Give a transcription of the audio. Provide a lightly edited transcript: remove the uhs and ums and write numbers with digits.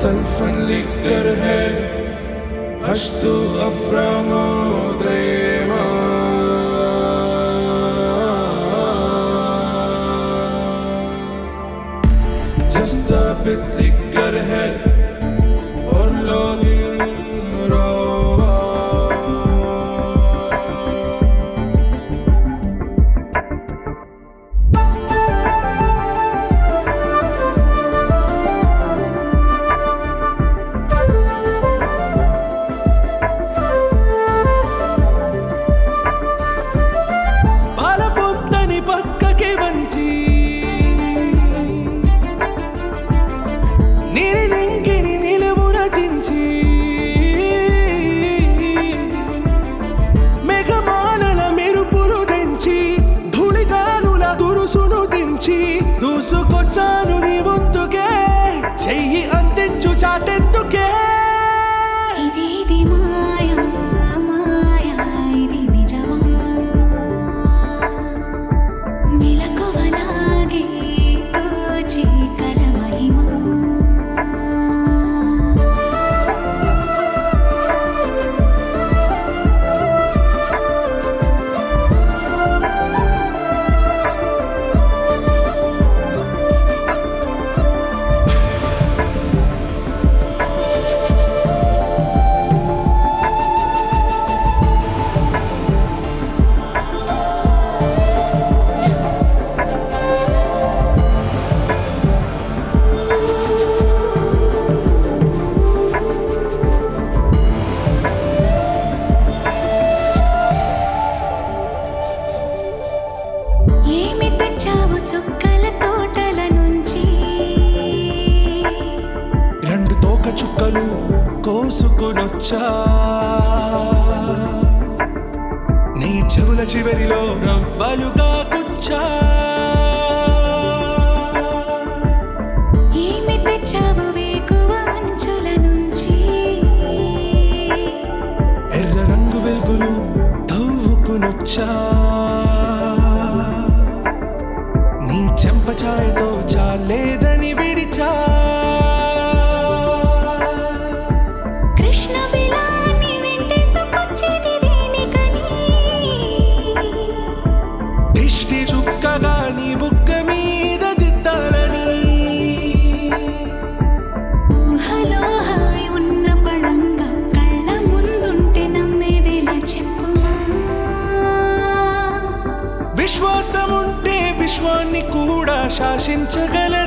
सल्फन liquor है हश्तु अफ्रामो द्रेमा जस्तापित liquor है और लोगिन रोवा పక్కకి వంచి నీలింగిని నిలువున చించి మేఘమాలల మెరుపులు తెంచి ధూళిగాలుల తురుసును దించి దూసుకొచ్చాను నీ ముందుకే చెయ్యి అందించు చాటెందుకే ఇది మాయా మాయా ఇది నిజమా మెలకువలాగే తోచి కల మహిమా ఏమి తెచ్చావు చుక్కల తోటల నుంచి రెండు తోక చుక్కలు కోసుకొనొచ్చా నీ చెవుల చివరిలో రవ్వలుగా గుచ్చా ఏమి తెచ్చావు వేకువ అంచుల నుంచి ఎర్ర రంగు వెలుగులు తవ్వుకునొచ్చా నీ చెంప ఛాయతో చాలేదని విడిచా కృష్ణ బిలాని వెంటేసుకొచ్చేది దేనికని దిష్టి చుక్కగా నీ బుగ్గ మీద దిద్దాలని ఊహలో హాయి ఉన్న పళంగా కళ్ళ ముందుంటే నమ్మేదేలా చెప్పుమా విశ్వాసముంటే విశ్వాన్ని కూడా శాసించగల